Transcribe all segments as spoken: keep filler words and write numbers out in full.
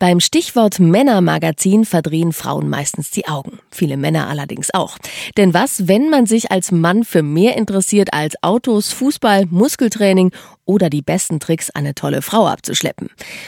Beim Stichwort Männermagazin verdrehen Frauen meistens die Augen. Viele Männer allerdings auch. Denn was, wenn man sich als Mann für mehr interessiert als Autos, Fußball, Muskeltraining oder die besten Tricks, eine tolle Frau abzuschleppen?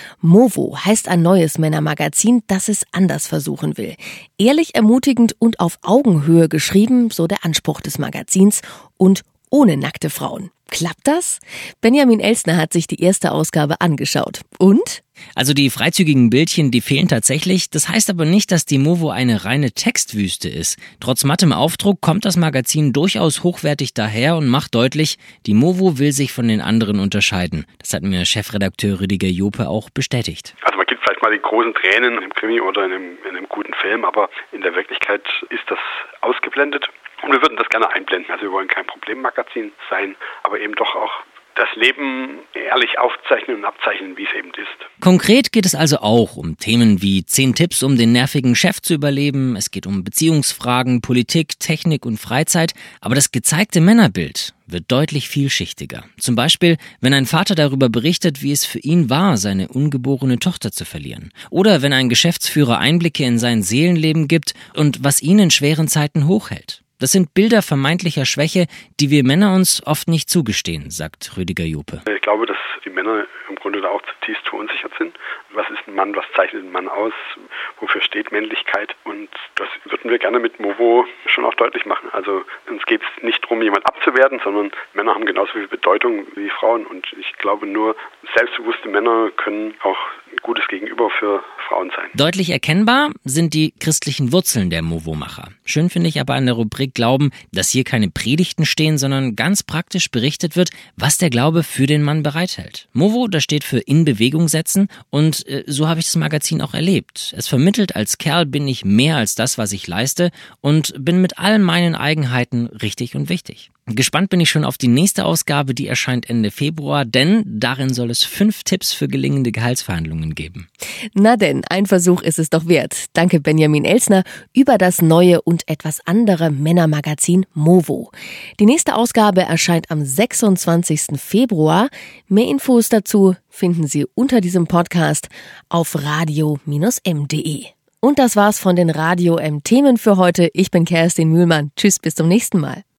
Movo heißt ein neues Männermagazin, das es anders versuchen will. Ehrlich, ermutigend und auf Augenhöhe geschrieben, so der Anspruch des Magazins, und ohne nackte Frauen. Klappt das? Benjamin Elsner hat sich die erste Ausgabe angeschaut. Und? Also die freizügigen Bildchen, die fehlen tatsächlich. Das heißt aber nicht, dass die Movo eine reine Textwüste ist. Trotz mattem Aufdruck kommt das Magazin durchaus hochwertig daher und macht deutlich, die Movo will sich von den anderen unterscheiden. Das hat mir Chefredakteur Rüdiger Jope auch bestätigt. Also man gibt vielleicht mal die großen Tränen im Krimi oder in einem, in einem guten Film, aber in der Wirklichkeit ist das ausgeblendet. Und wir würden das gerne einblenden. Also wir wollen kein Problemmagazin sein, aber eben doch auch das Leben ehrlich aufzeichnen und abzeichnen, wie es eben ist. Konkret geht es also auch um Themen wie zehn Tipps, um den nervigen Chef zu überleben. Es geht um Beziehungsfragen, Politik, Technik und Freizeit. Aber das gezeigte Männerbild wird deutlich vielschichtiger. Zum Beispiel, wenn ein Vater darüber berichtet, wie es für ihn war, seine ungeborene Tochter zu verlieren. Oder wenn ein Geschäftsführer Einblicke in sein Seelenleben gibt und was ihn in schweren Zeiten hochhält. Das sind Bilder vermeintlicher Schwäche, die wir Männer uns oft nicht zugestehen, sagt Rüdiger Jope. Ich glaube, dass die Männer im Grunde da auch zutiefst verunsichert sind. Was ist ein Mann, was zeichnet ein Mann aus, wofür steht Männlichkeit? Und das würden wir gerne mit Movo schon auch deutlich machen. Also uns geht es nicht darum, jemand abzuwerten, sondern Männer haben genauso viel Bedeutung wie Frauen. Und ich glaube, nur selbstbewusste Männer können auch ein gutes Gegenüber für Frauen sein. Deutlich erkennbar sind die christlichen Wurzeln der Movo-Macher. Schön finde ich aber an der Rubrik Glauben, dass hier keine Predigten stehen, sondern ganz praktisch berichtet wird, was der Glaube für den Mann bereithält. Movo, das steht für in Bewegung setzen, und äh, so habe ich das Magazin auch erlebt. Es vermittelt, als Kerl bin ich mehr als das, was ich leiste, und bin mit all meinen Eigenheiten richtig und wichtig. Gespannt bin ich schon auf die nächste Ausgabe, die erscheint Ende Februar, denn darin soll es fünf Tipps für gelingende Gehaltsverhandlungen geben. Na denn, ein Versuch ist es doch wert. Danke Benjamin Elsner über das neue und etwas andere Männermagazin Movo. Die nächste Ausgabe erscheint am sechsundzwanzigsten Februar. Mehr Infos dazu finden Sie unter diesem Podcast auf radio Bindestrich m punkt de. Und das war's von den Radio M Themen für heute. Ich bin Kerstin Mühlmann. Tschüss, bis zum nächsten Mal.